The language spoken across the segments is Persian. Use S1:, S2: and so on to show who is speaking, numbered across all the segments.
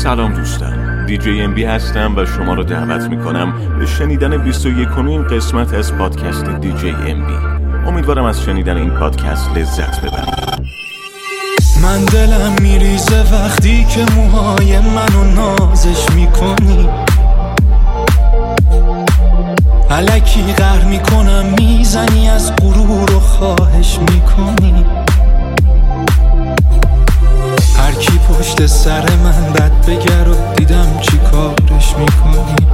S1: سلام دوستان، دیجی ام بی هستم و شما رو دعوت میکنم به شنیدن 21مین قسمت از پادکست دیجی ام بی. امیدوارم از شنیدن این پادکست لذت ببرید.
S2: من دلم میریزه وقتی که موهای منو نازش میکنی، الکی قهر میکنم میزنی از غرور و خواهش میکنی. هر کی پشت سر من بد بگر و دیدم چی کارش میکنی.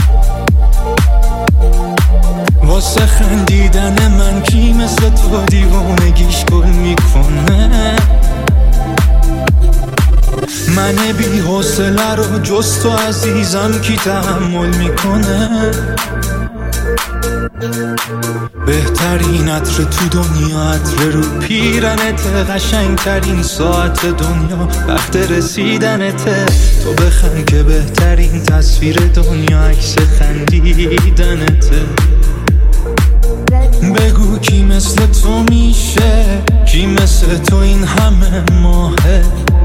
S2: واسه خندیدن من کی مثل تو دیوانگیش گل میکنه. من بی حوصله رو جز تو عزیزم کی تحمل میکنه. بهترین عطر تو دنیا عطر رو پیرنت، قشنگترین ساعت دنیا وقت رسیدنته. تو بخند که بهترین تصویر دنیا عکس خندیدنته. بگو کی مثل تو میشه، کی مثل تو این همه ماهه.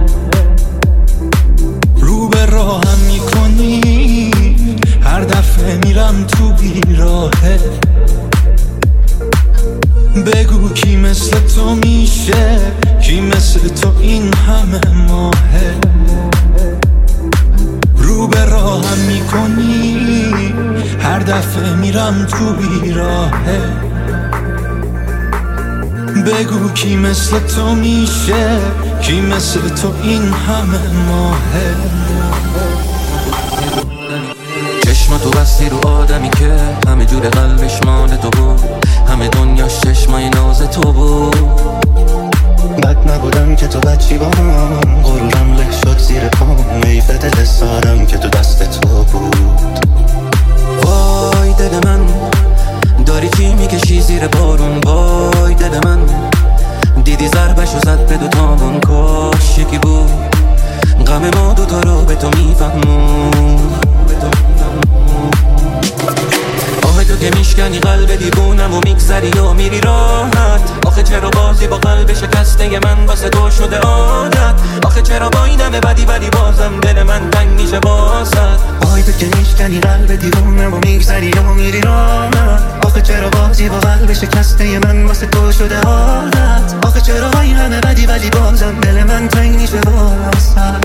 S2: رو به راهم میکنی هر دفعه میرم تو بیراهه. بگو کی مثل تو میشه، کی مثل تو این همه ماهه. رو به راهم میکنی هر دفعه میرم تو بیراهه. بگو کی مثل تو میشه، کی مثل تو این همه ماهه.
S3: چشم تو بستی رو آدمی که همه جور قلبش مال تو بود، همه دنیاش چشمای ناز تو بود.
S4: بد نبودم که تو بچی بام، غرورم له شد زیر پام. میفه دل سارم که تو دست تو بود.
S3: وای دل من داری چی میکشی زیر بارون. وای دل من دیدی ضربشو زد به دوتامون. کاش یکی بود غم ما دوتا رو به تو میفهمون. آخه تو که میشکنی قلب دیوونم و میگذری و میری راحت. آخه چرا بازی با قلب شکسته من واسه تو شده عادت. آخه چرا با این همه بدی ولی بازم دل من تنگ میشه واسط.
S4: آخه تو که میشکنی قلب دیوونم و میگذری و میری راحت. آخه چرا بازی با قلب شکسته من واسه تو شده عادت. آخه چرا با این همه بدی ولی بازم دل من تنگ میشه واسط.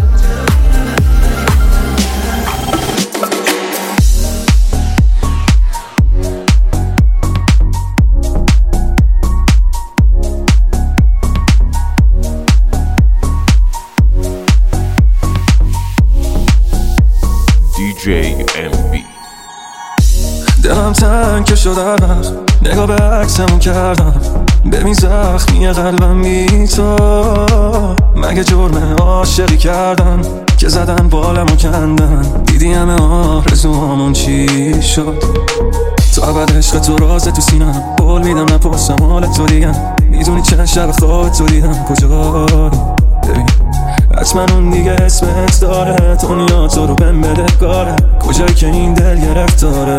S1: DJMB.
S5: دلم تنگ شد هر وقت نگاه به عکسمون کردم. ببین زخمی قلبم بی تو. مگه جرم عاشقی کردم که زدن بالمو کندن. دیدی همه آرزوامون چی شد. تو ابد عشق تو رازه تو سینم. قول میدم نپرسم حال تو دیگم. میدونی چند شب خواب تو دیدم کجایی. ببین حتما اون دیگه اسمت داره. دنیا تو رو بهم بده کاره. کجایی که این دل گرفتاره.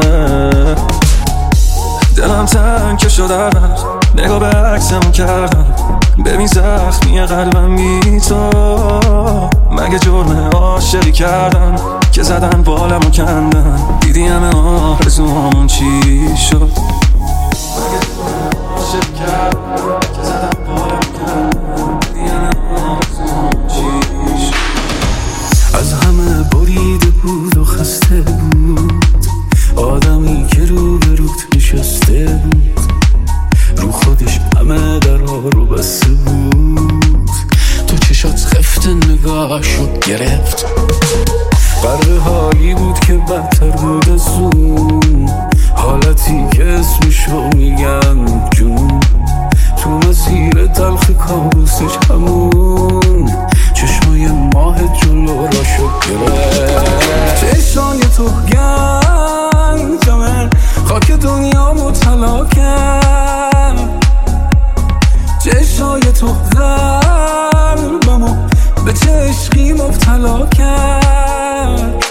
S5: دلم تنگ شد هر وقت نگاه به عکسمون کردم. ببین زخمی قلبم بی تو. مگه جرم عاشقی کردم که زدن بالمو کندن. دیدی همه آرزوامون چی شد. مگه جرم عاشقی کردم که زدن بالمو کندن. دیدی همه آرزوامون چی شد.
S2: از همه بریده بود و خسته بود. آدمی که رو به روت نشسته بود. رو خودش همه درها رو بسته بود. تو چشات خفت نگاهشو گرفت. قرار حالی بود که بدتر بود از اون. حالتی که اسمشو میگن جنون. تو مسیر تلخ کابوسش همون چشمای ماه جلو را شد گرفت. چشمای تو گنجمه خاک دنیا مطلع کرد. چشمای تو قلبمو به چه عشقی مبتلا کرد.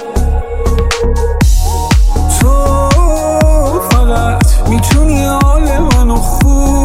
S2: تو فقط میتونی حال منو خوب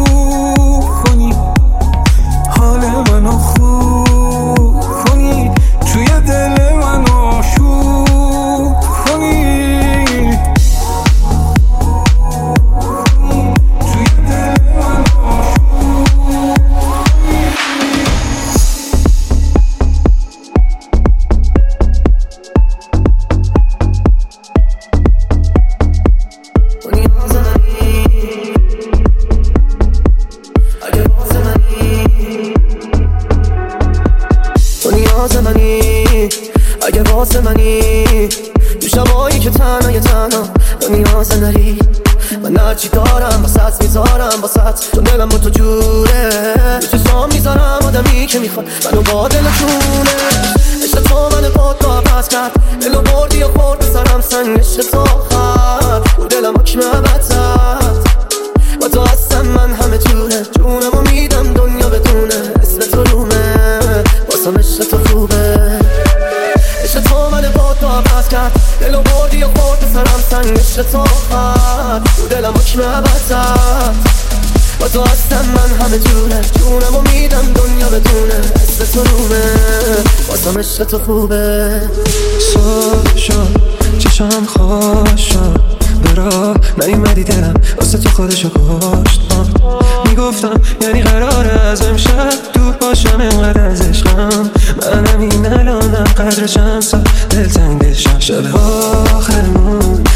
S4: واسه منی تو شبایی که تنها تو نیاز نری من هرچی دارم واسط میذارم واسط چون دلم با تو جوره تو چشام میذارم آدمی که میخواد منو با دل جونه عشق تو من خود با پس کرد دلو بردی و خورد بسرم سنگ عشق تو آخر رو دلم حکم ابد زد با تو هستم من همه جونم و میدم دنیا بدونه اسم تو رومه واسم عشق تو خوبه عشق تو من خود با پس کرد دلو بردی و خورد بسرم سنگ عشق تو آخر رو دلم حکم ابد زد با تو هستم من همه جونم و میدم دنیا بدونه اسم تو رومه واسم عشق تو خوبه
S5: صبح شد چشم خوش شد برا نیومدی دلم واسه تو خودشو کشت میگفتم یعنی قراره از امشب دور باشم اینقدر از عشقم منم این الانم قدرشم سا دلتنگشم شب آخرمون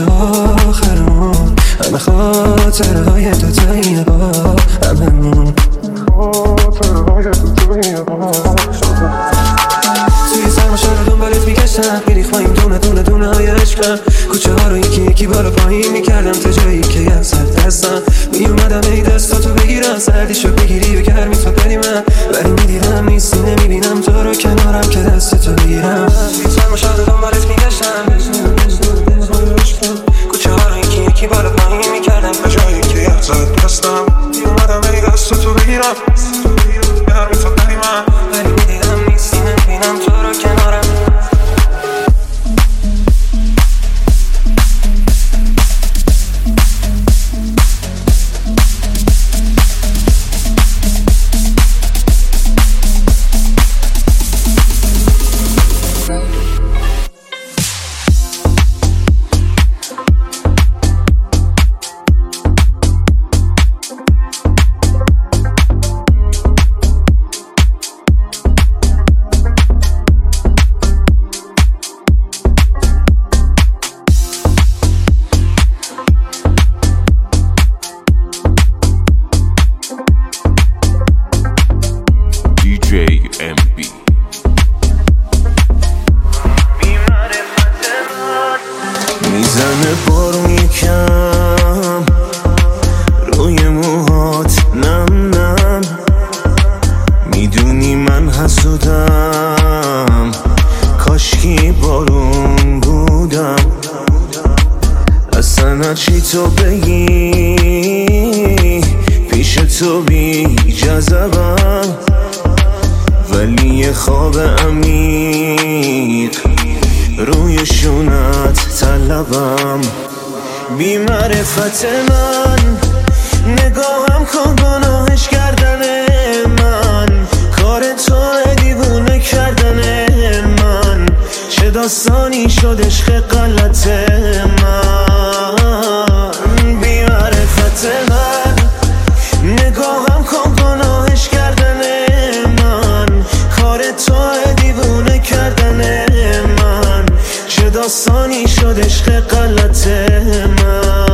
S5: همه خاطرهای تو تاییه با هممون توی سرماشا رو دنبالت میگشتم میریخماییم دونه های عشقم کوچه ها رو یکی بالا پایین میکردم تا جایی که یه سر دستم میومدم ای دستاتو بگیرم سردیشو بگیری و گرمی تو بدی من ولی میدیدم نیستی نمیبینم تو رو کنارم که دستتو بگیرم توی سرماشا رو دنبالت میگشتم کوچه ها رو یکی بالا پایین میکردم تا جایی که یه سر دستم میومدم ای دستاتو بگیرم گرمی تو بدی من ولی میدیدم نیستی نمیبینم تو رو کنارم
S6: میزنه بارون یکم روی موهات نم میدونی من حسودم کاشکی بارون بودم اصلا چی تو بگی پیش تو بی جذبم ولی یه خواب عمیق روی شونت طلبم بی معرفت من نگاهم کن گناهش کردن من کار تو دیوونه کردن من چه داستانی شد عشق غلط من بی معرفت من نگاهم کن گناهش کردن من کار تو دیوونه کردن من چه داستانی شد عشق غلط من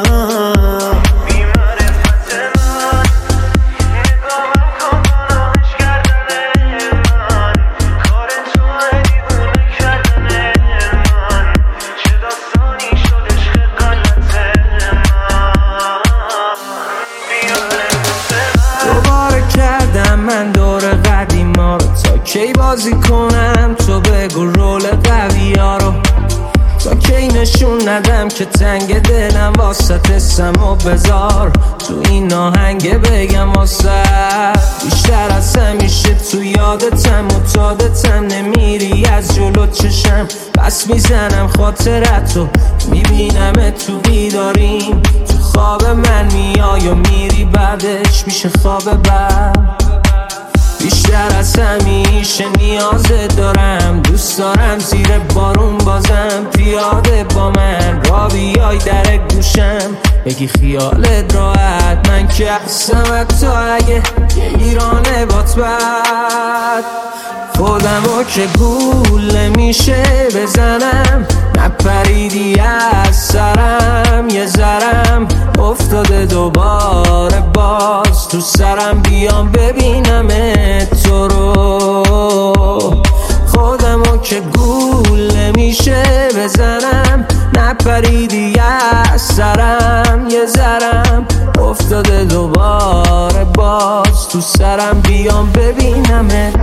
S7: کی بازی کنم تو بگو رول قوی ها رو تا کی نشون ندم که تنگ دلم واسط اسم و بذار تو این آهنگ بگم واسه بیشتر از همیشه تو یادتم متادتم نمیری از جلو چشم بس میزنم خاطرتو میبینم تو بیداریم تو خواب من میای و میری بعدش میشه خواب بد بیشتر از همیشه نیازت دارم دوست دارم زیر بارون بازم پیاده با من را بیای در گوشم بگی خیالت راحت من که هستم تا اگه یه ایرانه بات بد خودمو که گول نمیشه بزنم نپریدی از سرم یه ذرم افتاده دوباره باز تو سرم بیام ببینم تو رو خودمو که گول سرم بیام ببینمت.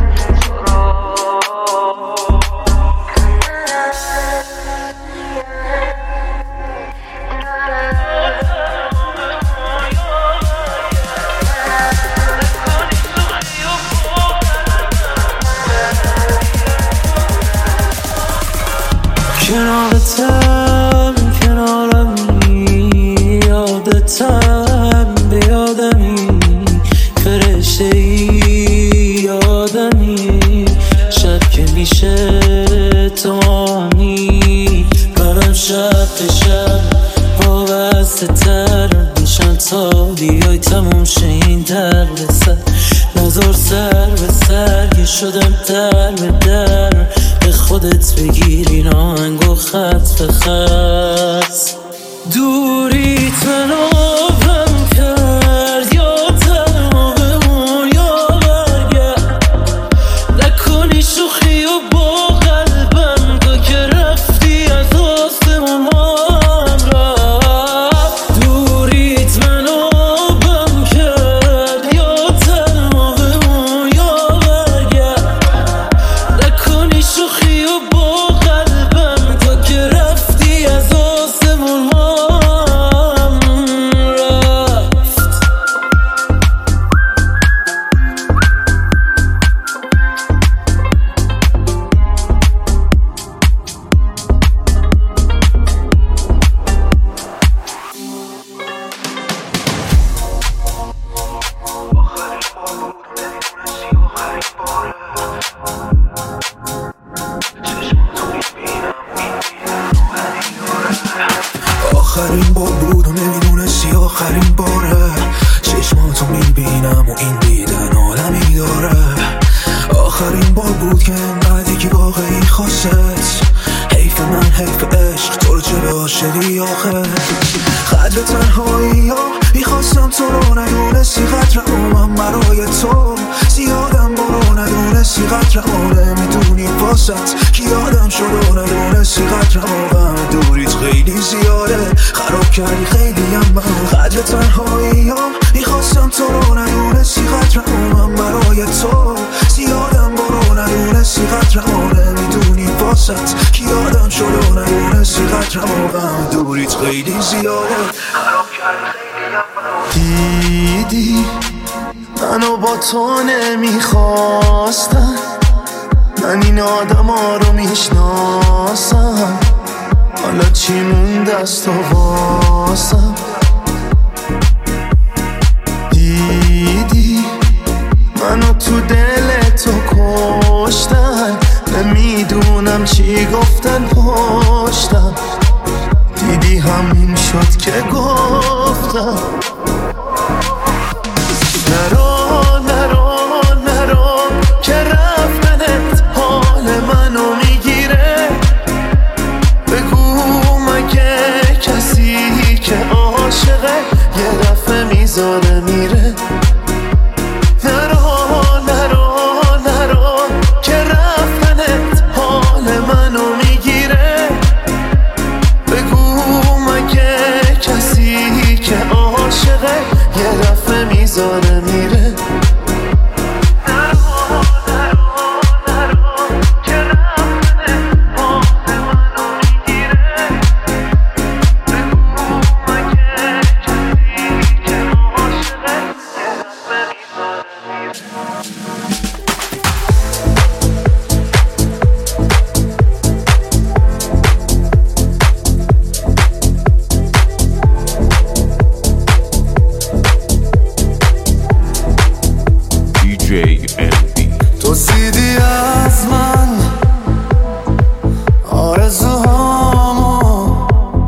S2: کنارتم کنارمی، یادتم به یادمی، فرشته ای آدمی، شب که میشه تو همی، منم شب به شب وابسته تر میشم تا بیای تموم شه این درد سر. نظر سر به سر که شدم در به در، به خودت بگیر این آهنگو خط به خط. دوریت منو آبم کرد، یا تنها بمون یا برگرد، نکنی شوخی و با قلبم، تو که رفتی از آسمون هم رفت. دوریت منو آبم کرد، یا تنها بمون یا برگرد، نکنی شوخی و با قلبم، تو که رفتی از آسمون هم رفت.
S6: آخرین بار بود و نمیدونستی آخرین باره، چشماتو میبینم و این دیدن عالمی داره. آخرین بار بود که انقدر یکی واقعی خواست، حیف من حیف عشق تو رو چه به عاشقی آخه. قدر تنهایی ها میخواستم تو رو ندونستی، قدر من برای تو زیادم برو ندونستی، قدر نمیدونی واسط که یادم شد و ندونستی، قدر غم دوریت خیلی زیاده، خراب کردی خیلی هم من. قدر تنهایی ها میخواستم تو رو ندونستی، قدر من برای تو زیادم برو ندونستی، قدر نمیدونی واسط که یادم شد و ندونستی، قدر غم دوریت خیلی زیاده، خراب کردی خیلی هم من. دیدی منو با تو نمیخواستم، من این آدم ها رو میشناسم، حالا چی مونده از تو واسم. دیدی منو تو دل تو کشتن، نمیدونم چی گفتن پشتم، دیدی همین شد که گفتم نرو نرو نرو که رفتنت حال منو میگیره. بگو مگه کسی که عاشقه یه دفعه میذاره میره. نرو نرو نرو که رفتنت حال منو میگیره. بگو مگه کسی که عاشقه یه دفعه میذاره میره.
S2: تو سیدی از من آرزوهامو،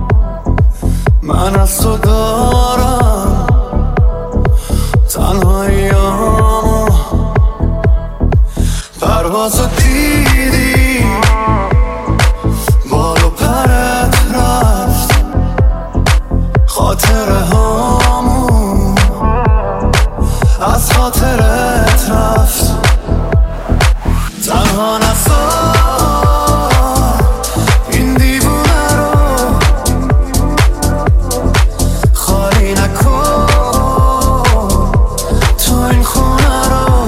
S2: من از تو دارم تنهاییامو. پروازو دیدی بال و پرت رفت، خاطره هامو از خاطرت رفت. تنها نذار این دیوونه رو خالی نکن، تو این خونه رو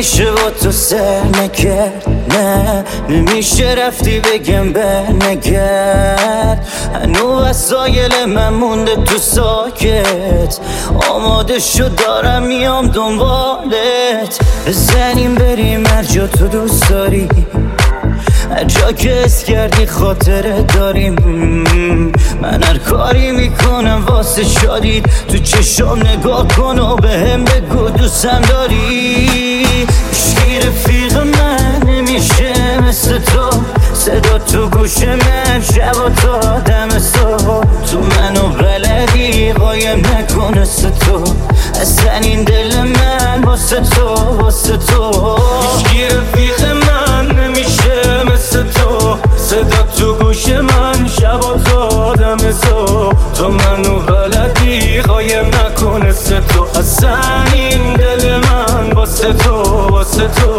S3: نمیشه با تو سر نکرد، نه نمیشه رفتی بگم برنگرد. هنو وسایل من مونده تو ساکت، آماده شد دارم میام دنبالت. بزنیم بریم هر جا تو دوست داری، هر جا که اس کردی خاطره داریم. من هر کاری میکنم واسه شادید، تو چشم نگاه کن و به هم بگو دوستم داری. هیچکی رفیق من نمیشه مثل تو، صدا تو گوش من شب و تا دم صبح. تو منو بلدی قایم نکن مثل تو، اصلا این دل من واسه تو واسه تو. هیچکی رفیق من نمیشه مثل تو، صدا تو گوش من شب و تا دم صبح. تو منو بلدی قایم نکن مثل تو، اصلا این دل من واسه تو واسه تو.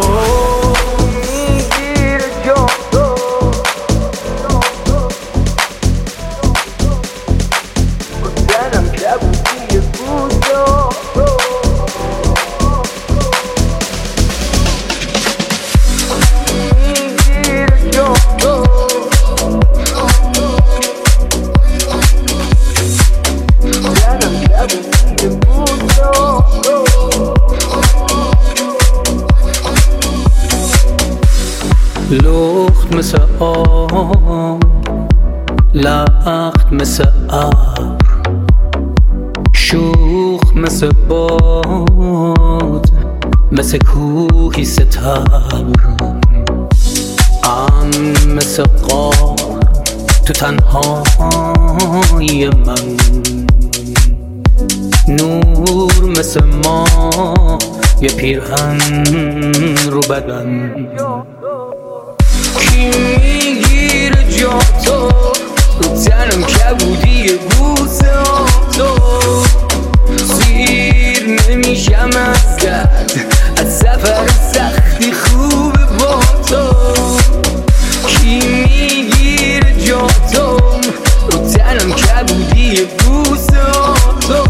S2: لخت مثل آب، لخت مثل ابر، شوخ مثل باد، مثل کوهی ستبر. مثل غار تو تنهایی من، نور مثل ما یه پیرهن رو بدن. کی میگیره جا تو رو تنم کبودی بوسه تو، سیر نمیشم از درد از سفر سختی خوب با تو. کی میگیره جا تو رو تنم کبودی بوسه تو،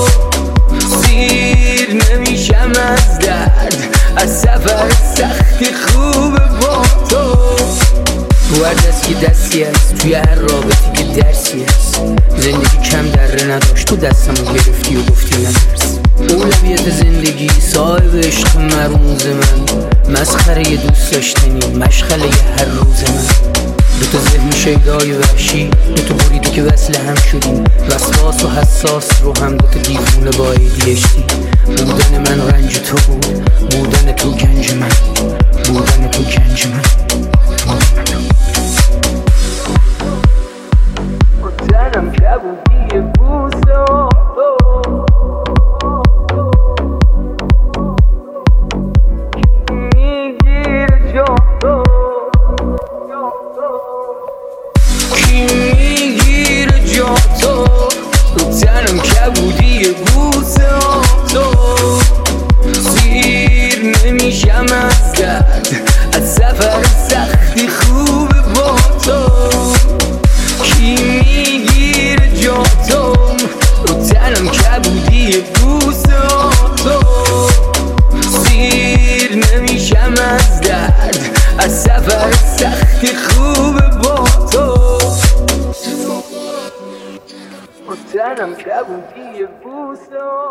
S2: سیر نمیشم از درد از سفر سختی خوب با تو. تو هر دست که دستی هست، توی هر رابطی که درسی هست. زندگی کم دره نداشت، تو دستمو گرفتی و گفتی نترس. اولویت زندگی صاحب عشق مرموز من، مسخره ی دوست داشتنی مشغله ی هر روز من. دوتا ذهن شیدای وحشی، دوتا بریدی که وصل هم شدیم، وسواس و حساس رو هم دوتا دیوونه با ADHD. بودن من رنج تو بود، بودن تو گنج من، بودن تو گنج من. تنم کبودی بوسه میگیره جا تو، کی میگیره جا تو رو تنم کبودی بوسه تو، سیر نمیشم از درد از سفر سختی خوب با تو. کی میگیره جا تو رو تنم کبودی بوسه تو، سیر نمیشم از درد از سفر سختی خوب با تو. رو تنم کبودی بوسه